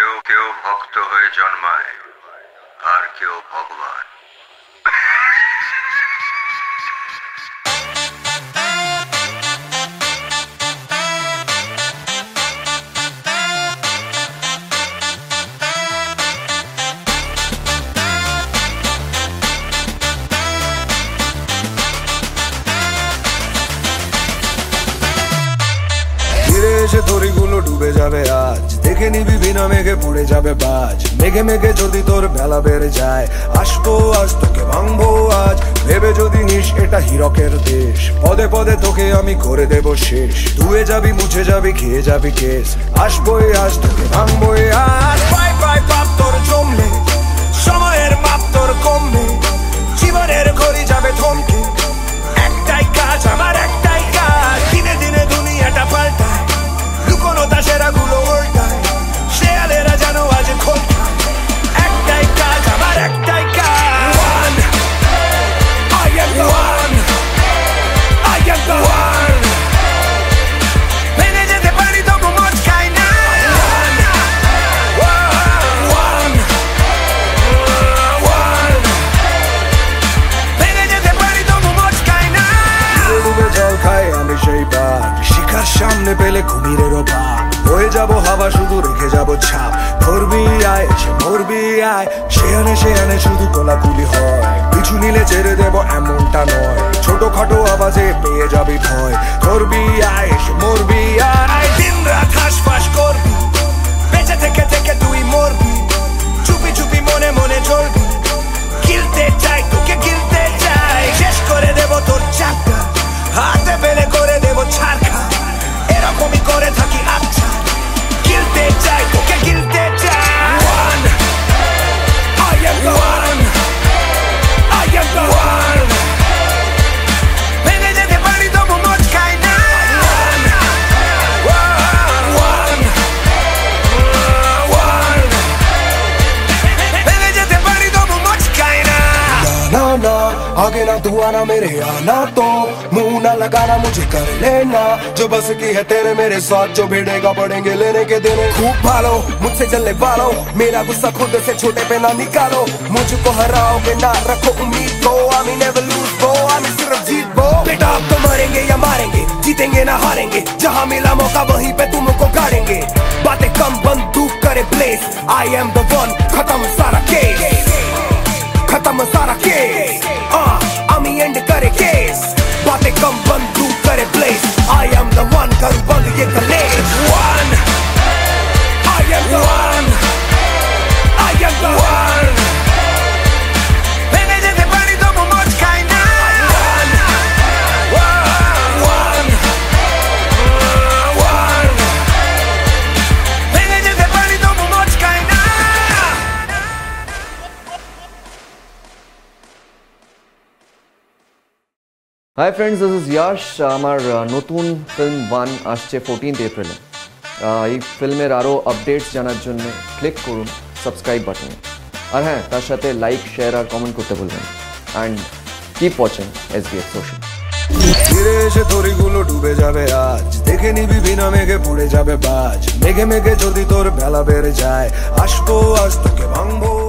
কেউ কেউ ভক্ত হয়ে জন্মায় আর কেউ ভগবান। এসে তরিগুলো ডুবে যাবে আজ, দেখে নিবি বিনা মেঘে পড়ে যাবে বাজ। মেঘে মেঘে যদি তোর বেলা বেড়ে যায়, আসবো আজ তোকে ভাঙবো আজ। ভেবে যদি নিস এটা হীরকের দেশ, পদে পদে তোকে আমি করে দেব শেষ। ধুয়ে যাবি মুছে যাবি খেয়ে যাবি কেস, আসবোই আজ তোকে ভাঙবোই আজ। পাই পাই পাপ তোর জমলে, সময়ের মাপ তোর কমবে, জীবনের ঘড়ি যাবে থমকে। একটাই কাজ আমার একটাই কাজ, দিনে দিনে দুনিয়াটা পাল্টায়, লুকোনো তাসেরা গুলো উল্টায়, শেয়ালেরা যেন আজ খোল খায়। একটাই কাজ আমার একটাই কাজ, One, I am the one, I am the one। ভেঙে যেতে পারি তবু মচকাই না, One, ভেঙে যেতে পারি তবু মচকাই না। ডুবে জল খাই আমি সেই বাঘ, শিখার সামনে পেলে কুমিরেরও পা। হয়ে যাব হাওয়া শুধু রেখে যাব ছাপ, ধরবি আয় সে মরবি আয়। সে আনে শুধু কোলাকুলি হয়, পিছু নিলে ছেড়ে দেব এমনটা নয়। ছোটখাটো আওয়াজে পেয়ে যাবি ভয়, ধরবি আয় সে মরবি আয়। দিন রাত হাসফাস করবি, বেঁচে থেকে থেকে তুই মরবি, চুপি চুপি মনে মনে চলবি। গিলতে চাই তোকে গিলতে চাই, শেষ করে দেব তোর চাপটা, হাতে পেলে করে দেব ছাড়খা। এরকমই করে থাকি আচ্ছা, গিলতে চাই তোকে গিলতে চাই। One, I am the one, I am the one। ভেঙে যেতে পারি তবু মচকাই না, One, ভেঙে যেতে পারি তবু মচকাই না। ना ना आगे ना तू आना मेरे आना, तो मुंह ना लगाना मुझे कर लेना। जो बस की है तेरे मेरे साथ, जो भिड़ेगा पड़ेंगे लेने के देने। खूब भालो मुझसे जलने वालों, मेरा गुस्सा खुद से छोटे पे ना निकालो। मुझको हराओगे ना रखो उम्मीद को, I'm never lose bro, I'm सिर्फ जीत बो। बेटा अब तो मरेंगे या मारेंगे, जीतेंगे ना हारेंगे, जहाँ मिला मौका वहीं पे तुमको गाड़ेंगे। बातें कम बंदूक करे bless, I am the one, खत्म सारा केस, खत्म सारा केस। আমি एंड करे केस, बातें कम बंदूक करे bless, I am the one, करूं बंद ये कलेश। One, I am the one, I am the one। भेঙে যেতে পারি তবু মচকাই না, One, ভেঙে যেতে পারি তবু মচকাই না। Hi friends, this is Yash. আমার নতুন ফিল্ম ওয়ান আসছে 14th এপ্রিলে। এই ফিল্মের আরও আপডেটস জানার জন্য ক্লিক করুন সাবস্ক্রাইব বাটনে। আর হ্যাঁ, তার সাথে লাইক শেয়ার আর কমেন্ট করতে ভুলবেন। And keep watching SBF social. ফিরে এসে তরিগুলো ডুবে যাবে আজ, দেখে নিবি বিনা মেঘে পড়ে যাবে বাজ। মেঘে মেঘে যদি তোর বেলা বেড়ে যায়, আসবো আজ তোকে ভাঙবো।